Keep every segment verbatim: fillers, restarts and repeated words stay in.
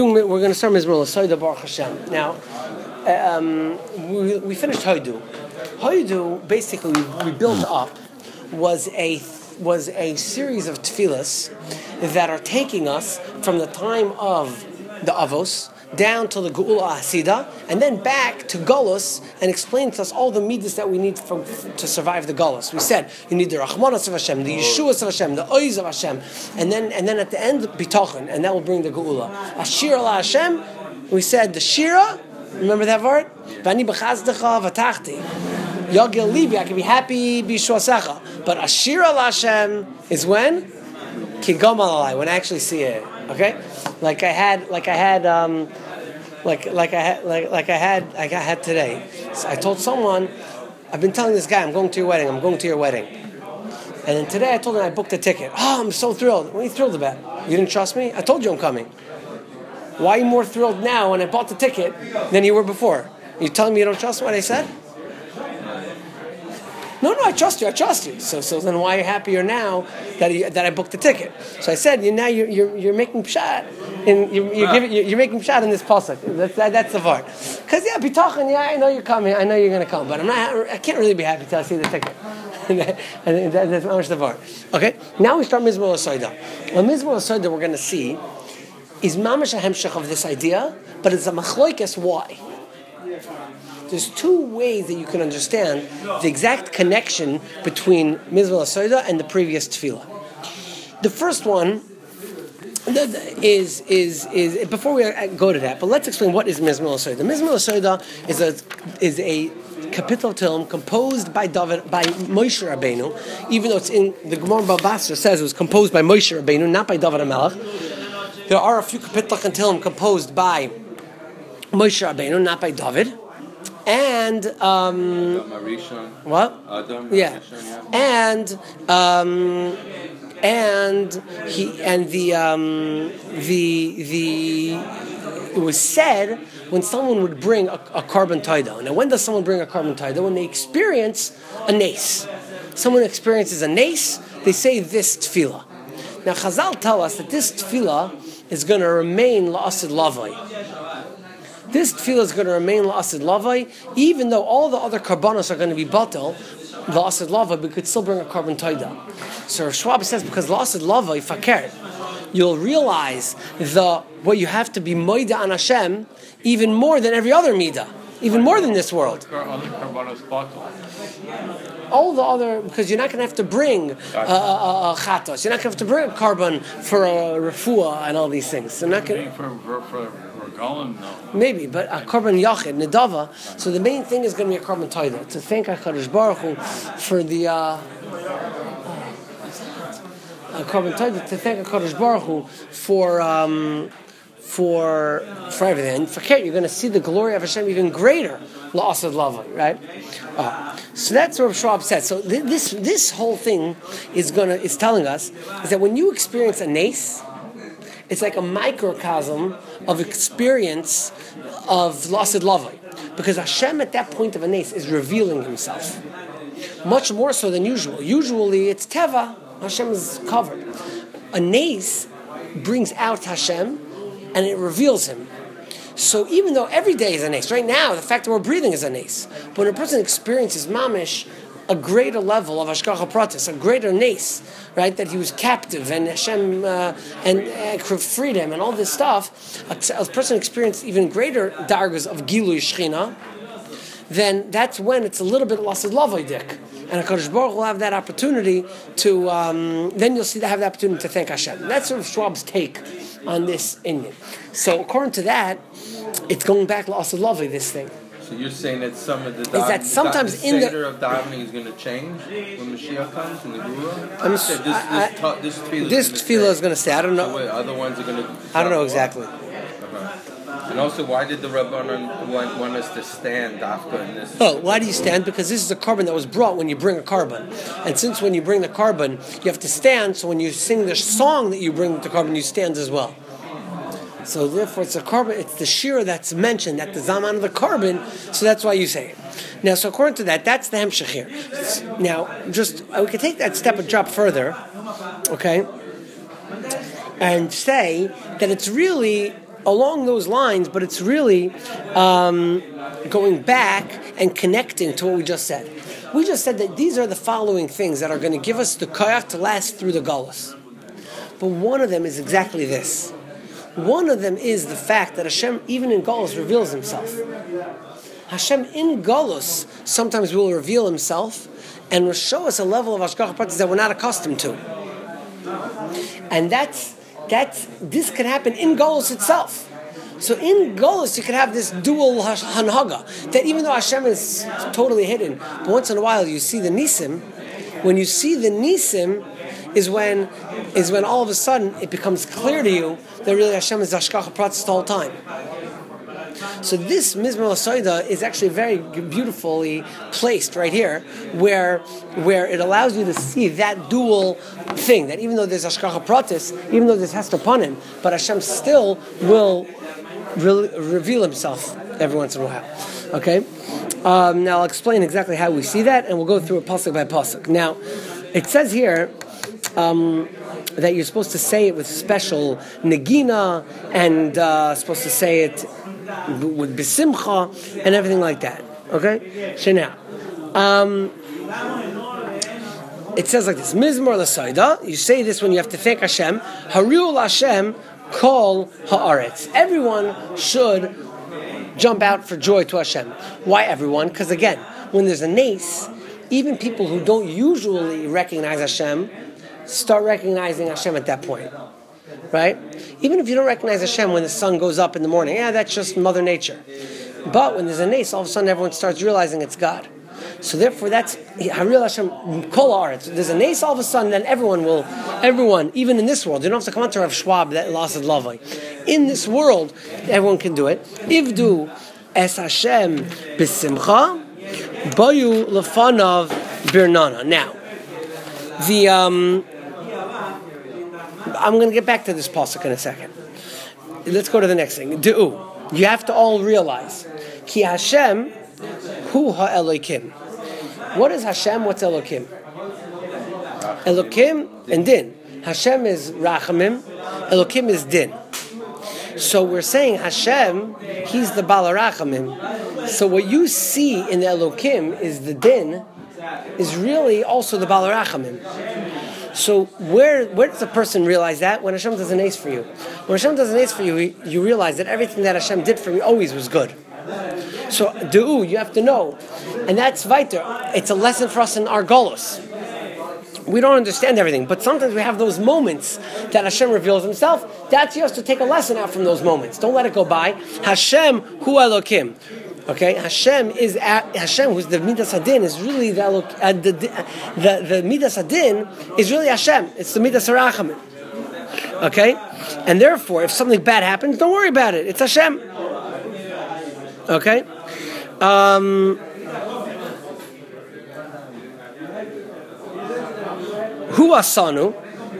We're going to start Mizmor L'Soida Baruch Hashem. Now, um, we, we finished Hoidu. Hoidu, basically, we built up was a was a series of tefillas that are taking us from the time of the Avos down to the Geula Hasida, and then back to Golus, and explain to us all the midas that we need from, to survive the Golus. We said you need the Rachmanas of Hashem, the Yeshuas of Hashem, the Oiz of Hashem, and then and then at the end Bitachon, and that will bring the Geula. Ashir ala Hashem. We said the Shira. Remember that word? Vani b'chazdecha v'tachti. Yagil libi. I can be happy b'yishuasecha. But Ashir ala Hashem is when Kigam alalai, when I actually see it. Okay, like I had, like I had, um, like like I had, like like I had, like I had today. So I told someone, I've been telling this guy, I'm going to your wedding. I'm going to your wedding. And then today I told him I booked a ticket. Oh, I'm so thrilled. What are you thrilled about? You didn't trust me? I told you I'm coming. Why are you more thrilled now when I bought the ticket than you were before? Are you telling me you don't trust what I said? No, no, I trust you. I trust you. So, so then, why are you happier now that you, that I booked the ticket? So I said, you now you're you're, you're making pshat, and you're you're, giving, you're, you're making pshat in this pasuk. That's that, that's the part. Because yeah, bitachon, yeah, I know you're coming. I know you're going to come, but I'm not. I can't really be happy till I see the ticket. And that, that's how much the part. Okay, now we start Mizmor L'Soida. Well, Mizmor L'Soida we're going to see is mamash a hemshech of this idea, but it's a machloikes why. There's two ways that you can understand the exact connection between Mizmor L'Soida and the previous tefillah. The first one is is is before we go to that, but let's explain what is Mizmor L'Soida. Mizmor L'Soida is a is a kapitel of Tehillim composed by David by Moshe Rabbeinu, even though it's in the Gemara Baba Basra says it was composed by Moshe Rabbeinu, not by David HaMelech. There are a few kapitel of Tehillim composed by Moshe Rabbeinu, not by David. And um, what? Yeah, and um, and he and the um, the the it was said when someone would bring a, a carbon taida. Now, when does someone bring a carbon taida? When they experience a nace. Someone experiences a nace, they say this tefillah. Now, Chazal tell us that this tefillah is going to remain la'asid lavai. This tefillah is going to remain la'asid lavai, even though all the other karbanos are going to be batel, la'asid lavai, we could still bring a carbon taida. So Rav Schwab says, because la'asid lavai fakir, you'll realize the what you have to be moida an Hashem even more than every other midah, even more than this world. All the other, because you're not going to have to bring a uh, uh, uh, chatos, you're not going to have to bring a carbon for a refuah and all these things. So not going for, for, for, for golem, no. Maybe, but a carbon yachid, nedava. So the main thing is going to be a carbon taida, to thank HaKadosh Baruch Hu for the uh, a carbon taida, to thank HaKadosh Baruch Hu for um, for for everything. And for Kate, you're going to see the glory of Hashem even greater. La'asad lava, right? Uh, so that's what Schwab said. So th- this this whole thing is gonna is telling us is that when you experience a nace, it's like a microcosm of experience of la'asad lava, because Hashem at that point of a nace is revealing Himself much more so than usual. Usually it's teva, Hashem is covered. A nace brings out Hashem and it reveals Him. So even though every day is a nace, right now the fact that we're breathing is a nace, but when a person experiences mamish, a greater level of hashgacha pratis, a greater nace, right, that he was captive and Hashem uh, and uh, freed him and all this stuff, a, a person experienced even greater dargas of gilui shechina, then that's when it's a little bit la'asad lavai dik. And HaKadosh Baruch will have that opportunity to, um, then you'll see they have the opportunity to thank Hashem. That's sort of Schwab's take on this Indian. So according to that, it's going back to la'asad lavai, this thing. So you're saying that some of the is that sometimes the in the seder of davening is going to change when Mashiach comes in the Gura? I'm this this, I, this, ta- this tefillah this is tefillah is going to stay. I don't know. So wait, other ones are going to. I don't know exactly. And also, why did the Rabbanan want, want us to stand after in this? Oh, why do you stand? Because this is a carbon that was brought when you bring a carbon. And since when you bring the carbon, you have to stand, so when you sing the song that you bring with the carbon, you stand as well. So therefore, it's a carbon, it's the shira that's mentioned, at the zaman of the carbon, so that's why you say it. Now, so according to that, that's the hemshech here. Now, just, we could take that step a drop further, okay, and say that it's really along those lines, but it's really um, going back and connecting to what we just said. We just said that these are the following things that are going to give us the koyach to last through the galus. But one of them is exactly this. One of them is the fact that Hashem, even in galus, reveals himself. Hashem in galus sometimes will reveal himself and will show us a level of hashgacha pratis that we're not accustomed to. And that's, that's this can happen in galus itself. So in galus you could have this dual hanhaga, that even though Hashem is totally hidden, but once in a while you see the nisim. When you see the nisim, is when is when all of a sudden it becomes clear to you that really Hashem is hashgacha pratis the whole time. So this Mizmor L'Soida is actually very beautifully placed right here, where where it allows you to see that dual thing, that even though there's hashgacha pratis, even though there's hester panim, but Hashem still will re- reveal himself every once in a while. Okay? Um, now I'll explain exactly how we see that, and we'll go through it pasuk by pasuk. Now, it says here um, that you're supposed to say it with special negina, and uh, supposed to say it with besimcha and everything like that. Okay? So now, um, it says like this: Mizmor L'Soida. You say this when you have to thank Hashem. Hariul Hashem kol haaretz. Everyone should jump out for joy to Hashem. Why everyone? Because again, when there's a nace, even people who don't usually recognize Hashem start recognizing Hashem at that point. Right? Even if you don't recognize Hashem when the sun goes up in the morning, yeah, that's just Mother Nature. But when there's a nace, all of a sudden everyone starts realizing it's God. So therefore, that's Haril Hashem Kol Haaretz. There's a nace all of a sudden, then everyone will, everyone, even in this world, you don't have to come on to Rav Schwab that lost his lavai. In this world, everyone can do it. Ivdu es Hashem b'simcha, bayu lefanav birnana. Now, the um. I'm going to get back to this pasuk in a second. Let's go to the next thing. Du'u. You have to all realize. Ki Hashem hu ha'elokim. What is Hashem? What's Elokim? Elokim and Din. Hashem is Rachamim. Elokim is Din. So we're saying Hashem, He's the Bala Rachamim. So what you see in the Elokim is the Din, is really also the Bala Rachamim. So where where does a person realize that? When Hashem does an ace for you. When Hashem does an ace for you, you realize that everything that Hashem did for you always was good. So du'u, you have to know. And that's weiter. It's a lesson for us in our galus. We don't understand everything, but sometimes we have those moments that Hashem reveals Himself. That's just to take a lesson out from those moments. Don't let it go by. Hashem hu Elokim. Okay, Hashem is at, Hashem, who's the Midas Hadin, is really the uh, the, the the Midas Hadin is really Hashem. It's the Midas Harachamim. Okay, and therefore, if something bad happens, don't worry about it. It's Hashem. Okay. Um, Hu asanu?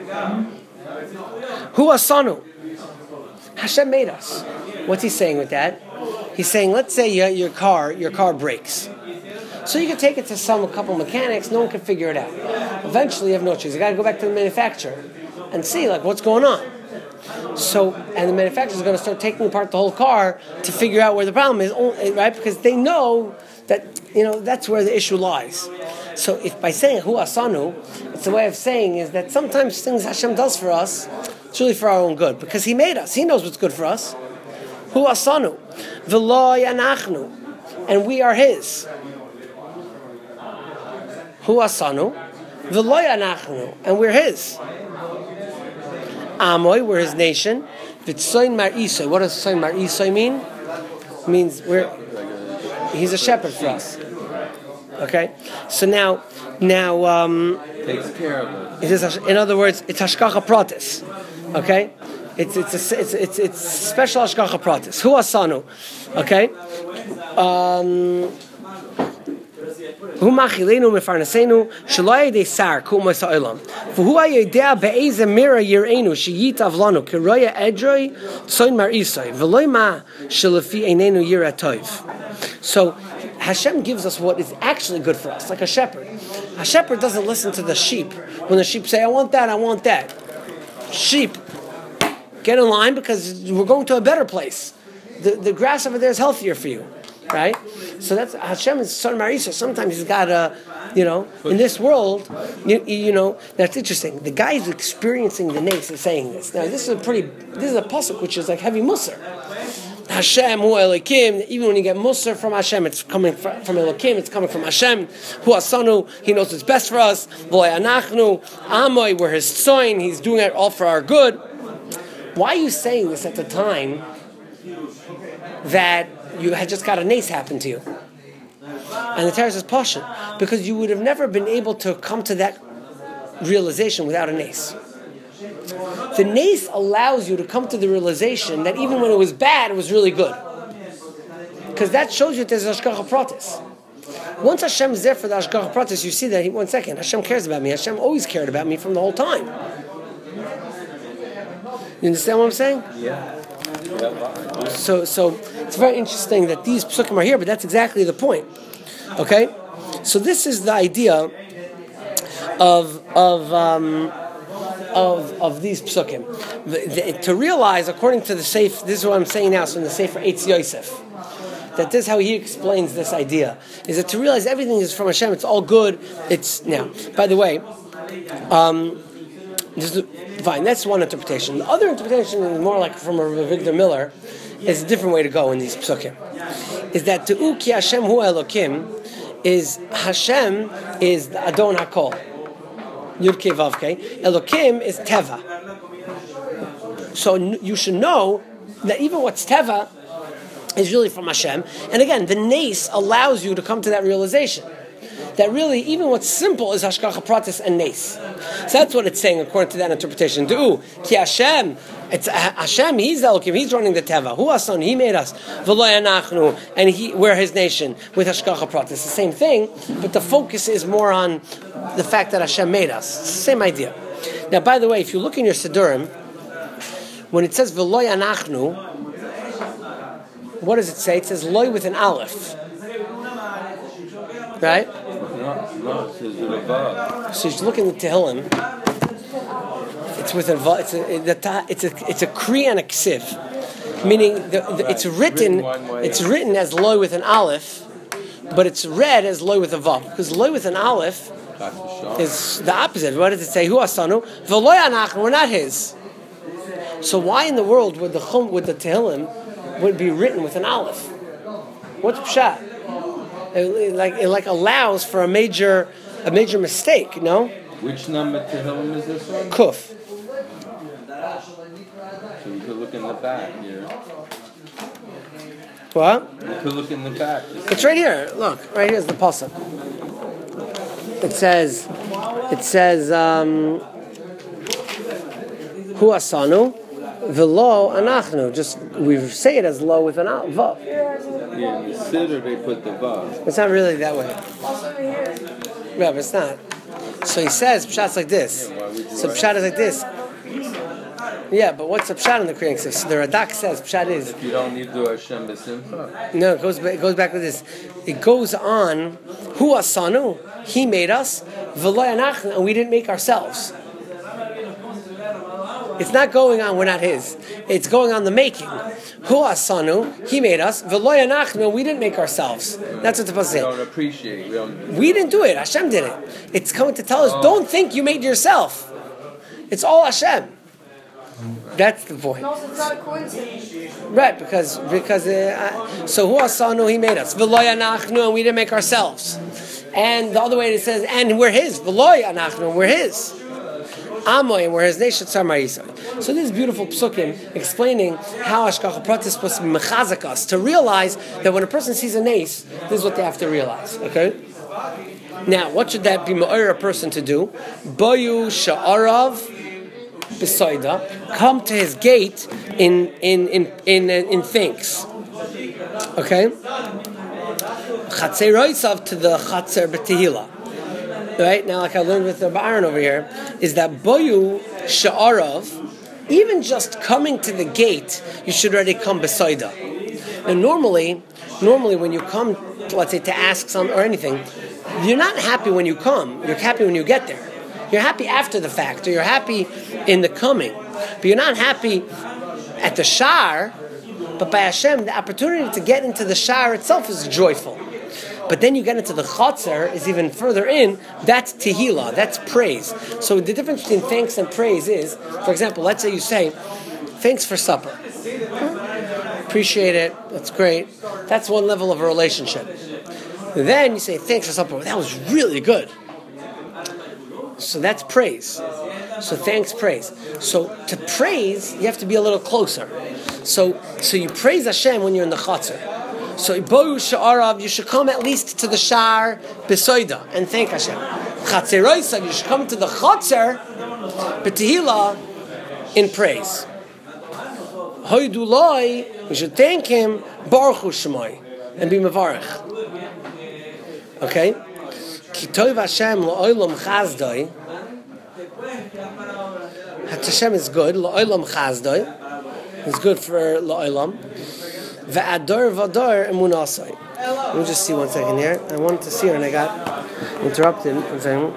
Hu asanu? Hashem made us. What's He saying with that? He's saying, let's say your, your car, your car breaks. So you can take it to some a couple mechanics, no one can figure it out. Eventually you have no choice. You got to go back to the manufacturer and see like what's going on. So, and the manufacturer is going to start taking apart the whole car to figure out where the problem is, right? Because they know that, you know, that's where the issue lies. So if by saying Hu Asanu, it's a way of saying is that sometimes things Hashem does for us, it's really for our own good. Because He made us. He knows what's good for us. Hu Asanu. V'lo yanachnu. And we are His. Hu Asanu. V'lo yanachnu. And we're His. Amoy, we're His nation. V'tsoin mar isoy. What does tsoin mar isoy mean? It means we're He's a shepherd for us. Okay? So now, now, um, takes care of it. It is, in other words, it's hashgacha pratis. Okay? It's it's a, it's it's it's special hashgacha pratis. Hu asanu. Okay? Um, Hu machilenu mefarnasenu shelo yedei sar kumas ha'olam. V'hu hayodea be'ezeh mira yir'enu sheyitav lanu kiroya edroi tzoin mar isai v'loi ma shelefi einenu yirah tov. So Hashem gives us what is actually good for us, like a shepherd. A shepherd doesn't listen to the sheep when the sheep say, I want that, I want that. Sheep, Get in line because we're going to a better place. The, the grass over there is healthier for you, right? So that's Hashem is Son Marisa. Sometimes he's got a, you know, in this world, you, you know, that's interesting. The guy who's experiencing the nace is saying this. Now, this is a pretty, this is a pasuk which is like heavy musar. Hashem hu Elokim. Even when you get musar from Hashem, it's coming from, from Elokim. It's coming from Hashem. Hu Asanu. He knows what's best for us. V'lo anachnu Amoy. We're His tzoin. He's doing it all for our good. Why are you saying this at the time that you had just got a nace happen to you? And the Torah says passion, because you would have never been able to come to that realization without a nace. The nace allows you to come to the realization that even when it was bad, it was really good. Because that shows you that there's Hashgacha Pratis. Once Hashem is there for the Hashgacha Pratis, you see that, he, one second, Hashem cares about me. Hashem always cared about me from the whole time. You understand what I'm saying? Yeah. So, so it's very interesting that these psukim are here, but that's exactly the point. Okay, so this is the idea of of um, of of these psukim. The, the, to realize, according to the Sefer, this is what I'm saying now. So in the Sefer Eitz Yosef, that this is how he explains this idea: is that to realize everything is from Hashem. It's all good. It's now. By the way, um, this is, fine. That's one interpretation. The other interpretation is more like from a Victor Miller. Is a different way to go in these psukim. Is that Te'u ki Hashem hu Elokim is Hashem is the Adon HaKol. Yud Kei Vav Kei. Elokim is Teva. So you should know that even what's Teva is really from Hashem. And again, the nace allows you to come to that realization. That really, even what's simple is Hashgacha Pratis and nace. So that's what it's saying according to that interpretation. Te'u ki Hashem. It's Hashem, He's Elokim, He's running the Teva. Hu Asan, He made us. V'lo anachnu, and He, we're His nation with Hashgacha Pratis. It's the same thing, but the focus is more on the fact that Hashem made us. It's the same idea. Now, by the way, if you look in your Siddurim, when it says V'lo anachnu, what does it say? It says loy with an aleph. Right? No, no, it says with a vav. So you look in the Tehillim. It's with a it's a it's a it's a kri and a ksiv, meaning the, the, it's written it's written as loy with an aleph, but it's read as loy with a vav, because loy with an aleph is the opposite. What does it say? Hu asanu v'loy anachnu. We're not His. So why in the world would the chum would the Tehillim would be written with an aleph? What's pshat? It, it like it like allows for a major a major mistake. No. Which number Tehillim is this one? Kuf. So you could look in the back here. What? You could look in the back. It's right here. Look, right here is the pasuk. It says, it says, um, Hu asanu, v'lo anachnu. Just we say it as lo with an al vav. Yeah, in the siddur they put the vav. It's not really that way. Yeah, but it's not. So he says pshat's like this. So pshat is like this. Yeah, but what's the pshat in the Kriyan Ksiv? So the Radak says pshat is. If you don't need to Hashem b'simcha. No, it goes back, it goes back with this. It goes on. Hu asanu, He made us. V'lo anachnu, and we didn't make ourselves. It's not going on. We're not His. It's going on the making. Hu asanu, He made us. V'lo anachnu, we didn't make ourselves. That's what the pasuk says. We don't appreciate. We don't. We didn't do it. Hashem did it. It's coming to tell us, oh. Don't think you made yourself. It's all Hashem. That's the point. No, it's not a coincidence. Right, because because uh, so Hu asanu, He made us. V'lo anachnu, and we didn't make ourselves. And the other way it says, and we're His. V'lo anachnu, we're His. Amoy, and we're His nation. Tzar. So this is beautiful psukim explaining how Hashgacha Pratis is supposed to be mechazak us, to realize that when a person sees a nace, this is what they have to realize. Okay. Now, what should that be ma'or a person to do? Boyu sha'arav. Besoida, come to his gate in in in in in thanks. Okay, Chatzer Roitzav to the Chatzer B'Tehila. Right now, like I learned with the Baron over here, is that Boyu Sha'arav, even just coming to the gate, you should already come Besoida. And normally, normally when you come, let's say to ask something or anything, you're not happy when you come. You're happy when you get there. You're happy after the fact, or you're happy in the coming, but you're not happy at the shar, but by Hashem, the opportunity to get into the shar itself is joyful. But then you get into the chotzer, is even further in, that's tehillah, that's praise. So the difference between thanks and praise is, for example, let's say you say, thanks for supper. Appreciate it, that's great. That's one level of a relationship. Then you say, thanks for supper, that was really good. So that's praise. So thanks, praise. So to praise, you have to be a little closer. So so you praise Hashem when you're in the chotzer. So Boyu Sha'arav, you should come at least to the Shar Besoida and thank Hashem. Chatzeroisav, you should come to the Chatzer B'tehillah in praise. Hoyduloi, you should thank him Baruch Hu Shemai and be Mevarech. Okay? Ki Tov Hashem La'olam Chazdoi. Hashem is good. La'olam Chazdoi. It's good for La'olam. V'ador v'ador emunasai. Let me just see one second here. I wanted to see her and I got interrupted. One second.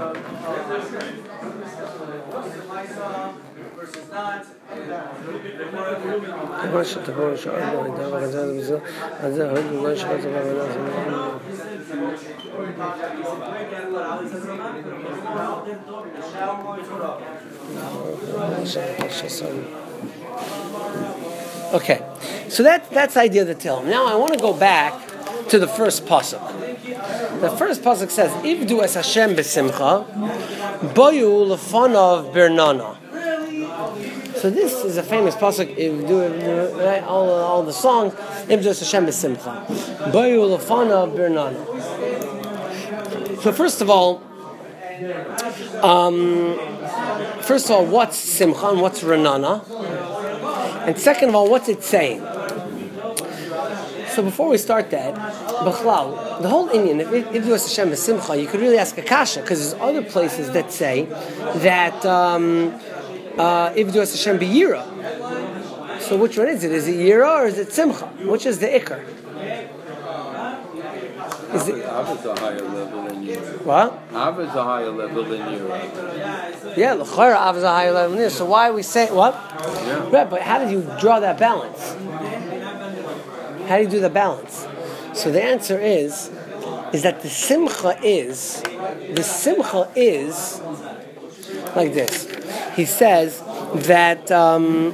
Okay, so that, that's the idea of the Tehillim. Now I want to go back to the first pasuk. The first pasuk says, "Ivdu es Hashem b'simcha, boyu lefanav bernana." So this is a famous pasuk. Ivdu, right? all, all the songs. Ivdu es Hashem b'simcha, boyu lefanav bernana. So first of all, um, first of all, what's simcha and what's renana? And second of all, what's it saying? So before we start that, B'chlal, the whole Indian, if Ivdu es Hashem b'simcha, you could really ask a kasha, because there's other places that say that um, uh, Ivdu es Hashem b'yira. So which one is it? Is it yira or is it simcha? Which is the ikar? Is it Av is a higher level than yira. What? Av is a higher level than yira. Yeah, l'chayra Av is a higher level than this. So why are we saying what? Yeah. Right, but how did you draw that balance? How do you do the balance? So the answer is, is that the simcha is, the simcha is like this. He says that um,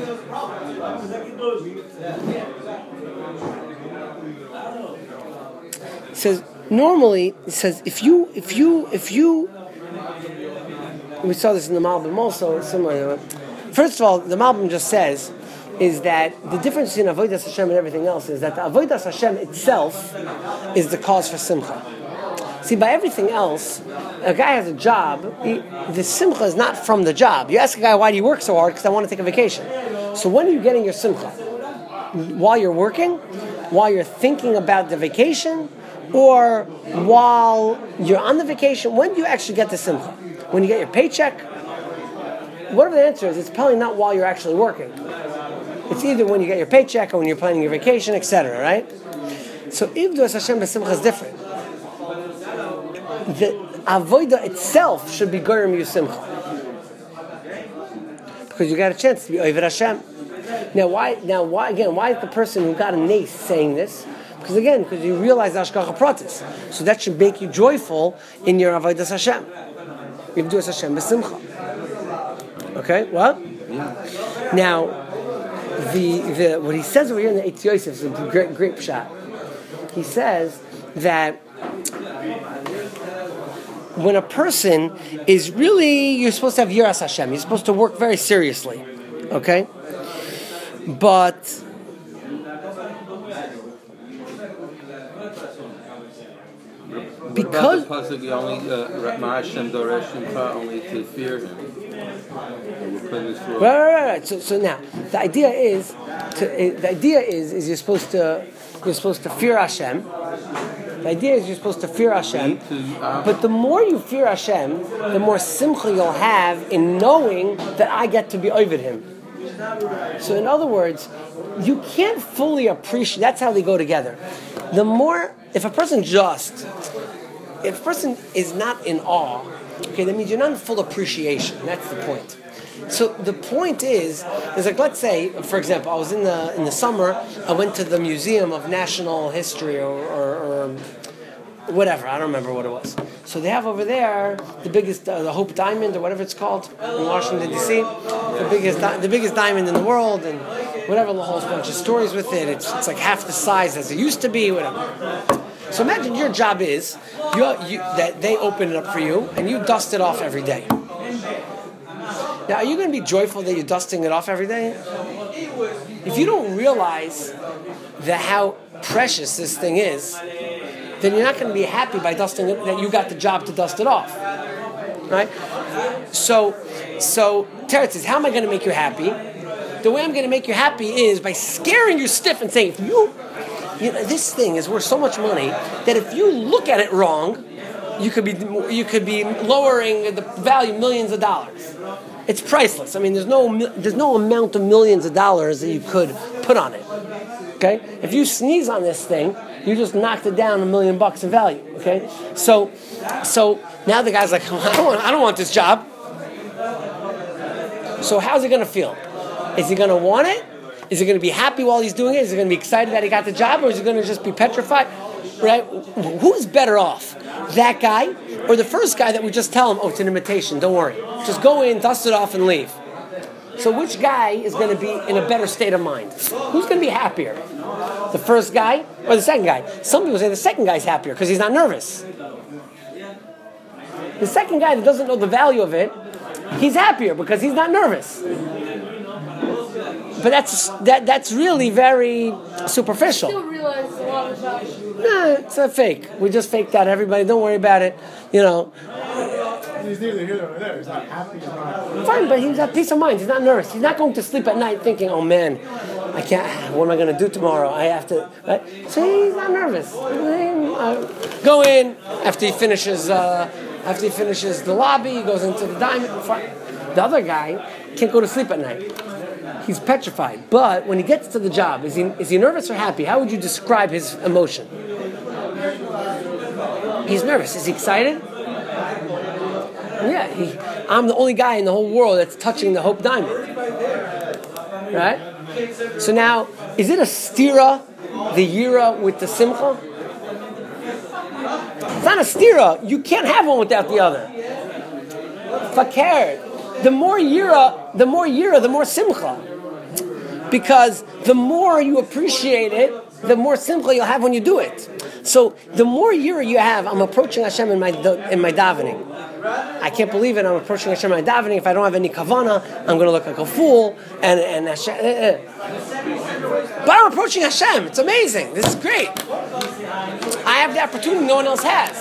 he says normally he says if you if you if you we saw this in the Malbim also similar. First of all, the Malbim just says is that the difference between Avodas Hashem and everything else is that the Avodas Hashem itself is the cause for simcha. See, by everything else, a guy has a job, he, the simcha is not from the job. You ask a guy, why do you work so hard? Because I want to take a vacation. So when are you getting your simcha? While you're working? While you're thinking about the vacation? Or while you're on the vacation? When do you actually get the simcha? When you get your paycheck? Whatever the answer is, it's probably not while you're actually working. It's either when you get your paycheck or when you're planning your vacation, et cetera. Right? So Ivdu es Hashem b'simcha is different. The avodah itself should be goyim you simcha, because you got a chance to be over Hashem. Now why? Now why again? Why is the person who got a nace saying this? Because again, because you realize Hashgacha Pratis, so that should make you joyful in your avodas Hashem. Ivdu es Hashem b'simcha. Okay, what? Yeah. Now. The, the what he says over here in the Eitz Yosef is a great great pshat. He says that when a person is really, you're supposed to have Yiras Hashem. You're supposed to work very seriously, okay? But because Possibly only Hashem Doresh only to fear him. Right, right, right. So, so now the idea is, to, uh, the idea is, is you're supposed to, you're supposed to fear Hashem. The idea is you're supposed to fear Hashem. But the more you fear Hashem, the more simcha you'll have in knowing that I get to be over Him. So, in other words, you can't fully appreciate. That's how they go together. The more, if a person just, if a person is not in awe, okay, that means you're not in full appreciation. That's the point. so the point is, is like, let's say, for example, I was in the in the summer, I went to the Museum of National History or, or, or whatever, I don't remember what it was. So they have over there the biggest, uh, the Hope Diamond or whatever it's called in Washington D C, the biggest, di- the biggest diamond in the world, and whatever, the whole bunch of stories with it. It's it's like half the size as it used to be, whatever. So imagine your job is you, you, that they open it up for you and you dust it off every day. Now, are you going to be joyful that you're dusting it off every day? If you don't realize that how precious this thing is, then you're not going to be happy by dusting it, that you got the job to dust it off. Right? So, so Teretz says, how am I going to make you happy? The way I'm going to make you happy is by scaring you stiff and saying, if you, you know, this thing is worth so much money that if you look at it wrong, you could be you could be lowering the value millions of dollars. It's priceless. I mean, there's no there's no amount of millions of dollars that you could put on it. Okay, if you sneeze on this thing, you just knocked it down a million bucks in value. Okay, so so now the guy's like, I don't want, I don't want this job. So how's he going to feel? Is he going to want it? Is he going to be happy while he's doing it? Is he going to be excited that he got the job, or is he going to just be petrified? Right? Who's better off? That guy or the first guy that we just tell him, oh, it's an imitation, don't worry. Just go in, dust it off, and leave. So which guy is going to be in a better state of mind? Who's going to be happier? The first guy or the second guy? Some people say the second guy's happier because he's not nervous. The second guy that doesn't know the value of it, he's happier because he's not nervous. But that's that that's really very superficial. Still realize a lot of that. Nah, it's a fake. We just faked out everybody. Don't worry about it. You know. He's neither here nor there. He's not happy. He's not. Fine, but he's got peace of mind. He's not nervous. He's not going to sleep at night thinking, "Oh man, I can't. What am I going to do tomorrow? I have to." Right? So he's not nervous. Go in after he finishes. Uh, after he finishes the lobby, he goes into the diamond. The other guy can't go to sleep at night. He's petrified. But when he gets to the job, is he is he nervous or happy? How would you describe his emotion? He's nervous. Is he excited? Yeah, he, I'm the only guy in the whole world that's touching the Hope Diamond. Right? So now, is it a stira, the yira with the simcha? It's not a stira. You can't have one without the other. Fakir. The more yira, the more yira, the more simcha. Because the more you appreciate it, the more simcha you'll have when you do it. So the more yira you have, I'm approaching Hashem in my in my davening. I can't believe it. I'm approaching Hashem in my davening. If I don't have any kavana, I'm going to look like a fool. And and Hashem, eh, eh. But I'm approaching Hashem. It's amazing. This is great. I have the opportunity no one else has.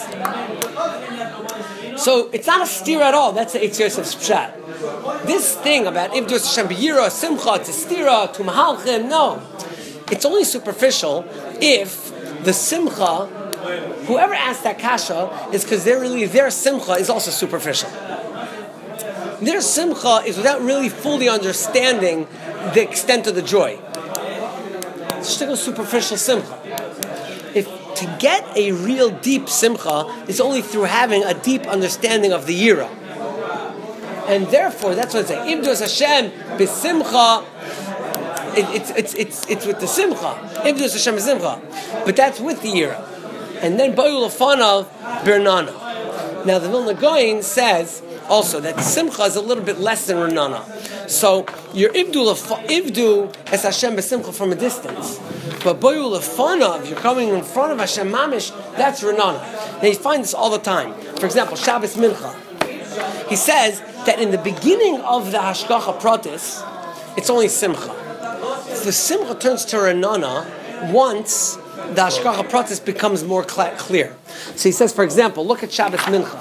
So it's not a steer at all. That's the Eitz Yosef's pshat. This thing about Ivdus Hashem B'yira, Simcha, to stira, to mahalchim, no. It's only superficial if the Simcha, whoever asked that kasha, is because they're really, their Simcha is also superficial. Their Simcha is without really fully understanding the extent of the joy. It's just a superficial Simcha. If to get a real deep Simcha is only through having a deep understanding of the Yira. And therefore, that's what it's saying. Ibdus Hashem b'simcha. It, it's it's it's it's with the simcha. Ibdus Hashem b'simcha, but that's with the yira. And then Bayul Afanav Bernana. Now the Vilna Gaon says also that simcha is a little bit less than Renana. So your ibdu ibdu as Hashem b'simcha from a distance, but Bayul Afanav, you're coming in front of Hashem mamish. That's Renana. Now you find this all the time. For example, Shabbos Mincha. He says that in the beginning of the Hashgacha Pratis, it's only Simcha. The Simcha turns to Renana once the Hashgacha Pratis becomes more cl- clear. So he says, for example, look at Shabbos Mincha.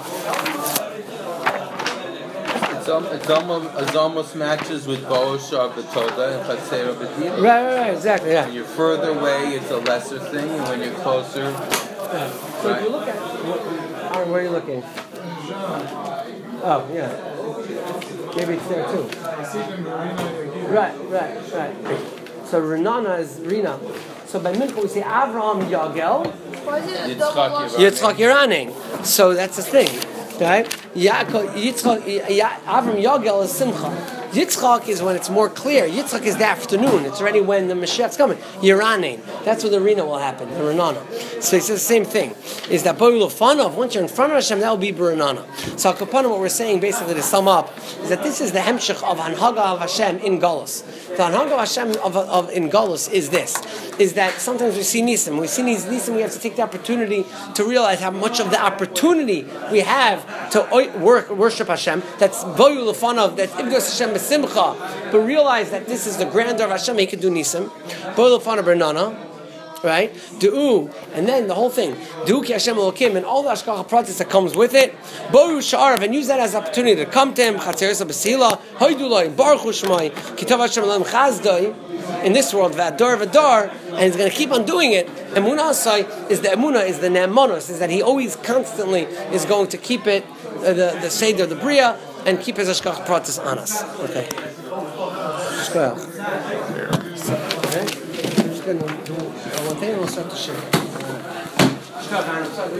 It's, um, it's, almost, it almost matches with Bo'osha B'toda and Chatzera B'dina. Right, right, right, exactly, yeah. When you're further away, it's a lesser thing, and when you're closer... Yeah. So right. if you look at... Where, where are you looking? Oh, yeah. Maybe it's there too. Right, right, right. So Renana is Rina. So by Mincha we say Avraham Yagel. Why is it a Yitzchak double wash? Yitzchak Yeraning. So that's the thing. Right? Yaakov, Yitzchak, Ya- Avram Yagel is Simcha. Yitzchak is when it's more clear. Yitzchak is the afternoon. It's already when the Mashiach's coming. Yiranein. That's when the Rina will happen, the Renana. So he says the same thing. Is that Boilu Fanov, once you're in front of Hashem, that will be Berenana. So Akapanim, what we're saying basically to sum up, is that this is the Hemshech of Hanhaga of Hashem in Galus. The Hanhaga of Hashem of, of, in Galus is this, is that sometimes we see Nisim. We see these Nisim, we have to take the opportunity to realize how much of the opportunity we have to work, worship Hashem. That's Boilu Fanov, that's Ibdos Hashem Besimcha. But realize that this is the grandeur of Hashem, he can do Nisim. Boilu Fanov Berenana. Right? Du'u, and then the whole thing. Du'u ki Hashem Elokim, and all the Ashkacha practice that comes with it. Boru Sha'arav, and use that as an opportunity to come to him. Chatzeres B'Sila, Hoyduloi, Baruch Hu Shmai, Kitav Hashem Elam Chazdoi, in this world, Vadar Vadar, and he's going to keep on doing it. Emunah Asai is the Emunah, is the Ne'amonos, is that he always constantly is going to keep it, uh, the, the Seder, the Bria, and keep his Ashkacha practice on us. Okay. Shkoyach. Okay. One thing, and we'll start to share.